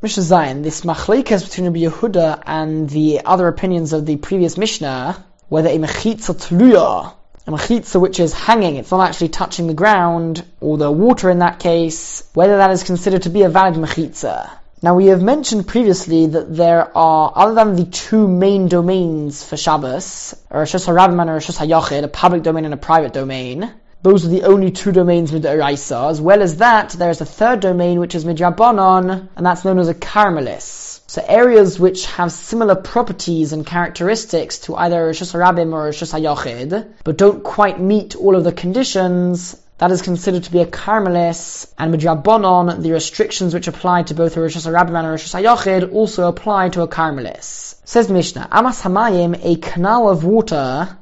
Mishnah Zayin, this machlekes between Rabbi Yehuda and the other opinions of the previous Mishnah, whether a mechitza tluya, a mechitza which is hanging, it's not actually touching the ground, or the water in that case, whether that is considered to be a valid mechitza. Now we have mentioned previously that there are, other than the two main domains for Shabbos, a Reshus HaRabim and a Reshus HaYachid, a public domain and a private domain, those are the only two domains mid'oraisa. As well as that, there is a third domain which is midrabanan, and that's known as a karmelis. So areas which have similar properties and characteristics to either Reshus HaRabim or Reshus HaYachid, but don't quite meet all of the conditions, that is considered to be a karmelis, and midrabanan, the restrictions which apply to both a Reshus HaRabim and a Reshus HaYachid also apply to a karmelis. Says the Mishnah, Amas Hamayim, a canal of water,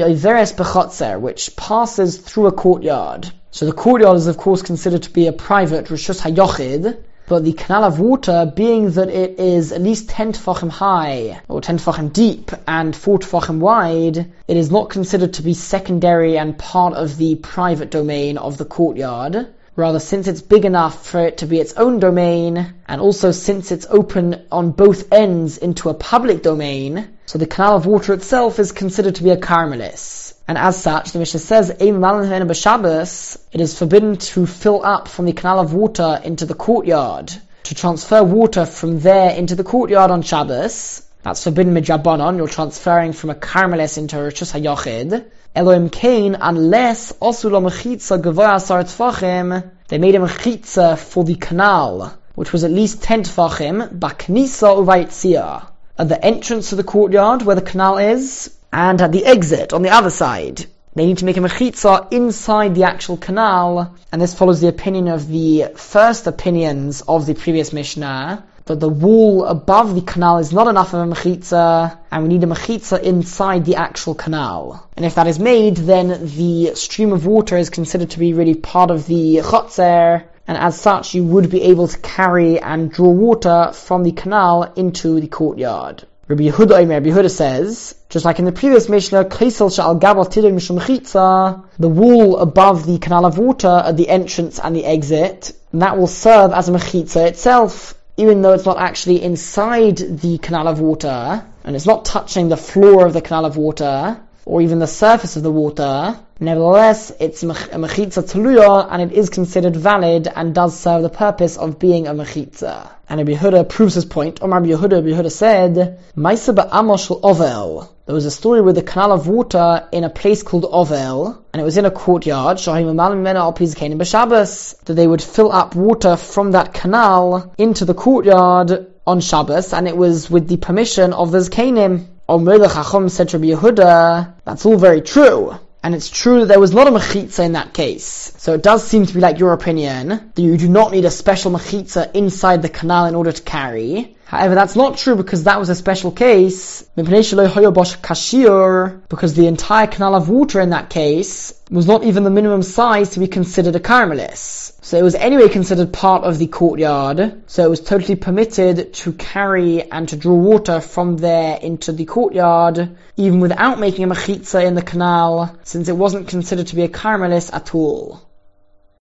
which passes through a courtyard. So the courtyard is of course considered to be a private Reshus HaYachid, but the canal of water, being that it is at least 10 tefachim high, or 10 tefachim deep, and 4 tefachim wide, it is not considered to be secondary and part of the private domain of the courtyard. Rather, since it's big enough for it to be its own domain, and also since it's open on both ends into a public domain, so the canal of water itself is considered to be a karmelis. And as such, the Mishnah says, it is forbidden to fill up from the canal of water into the courtyard, to transfer water from there into the courtyard on Shabbos. That's forbidden midrabanan, you're transferring from a karmelis into a Reshus HaYachid. Elohim Kain, unless osula mechitza gevaya asar tefachim, they made a mechitza for the canal, which was at least 10 tefachim, baknisa uvayitzia, at the entrance to the courtyard where the canal is, and at the exit on the other side. They need to make a mechitza inside the actual canal, and this follows the opinion of the first opinions of the previous Mishnah, that the wall above the canal is not enough of a mechitza, and we need a mechitza inside the actual canal. And if that is made, then the stream of water is considered to be really part of the chotzer, and as such you would be able to carry and draw water from the canal into the courtyard. Rabbi Yehuda says, just like in the previous Mishnah, the wall above the canal of water at the entrance and the exit, and that will serve as a mechitza itself, even though it's not actually inside the canal of water, and it's not touching the floor of the canal of water, or even the surface of the water. Nevertheless, it's a mechitza teluya, and it is considered valid and does serve the purpose of being a mechitza. And Rabbi Yehuda proves his point. Rabbi Yehuda said, Maisa ba'amal shel Ovel. There was a story with a canal of water in a place called Ovel, and it was in a courtyard, that they would fill up water from that canal into the courtyard on Shabbos, and it was with the permission of the Zkanim. Omer the Chacham said to Rabbi Yehuda, that's all very true. And it's true that there was not a mechitza in that case. So it does seem to be like your opinion, that you do not need a special mechitza inside the canal in order to carry. However, that's not true because that was a special case, because the entire canal of water in that case was not even the minimum size to be considered a karmelis. So it was anyway considered part of the courtyard, so it was totally permitted to carry and to draw water from there into the courtyard, even without making a mechitza in the canal, since it wasn't considered to be a karmelis at all.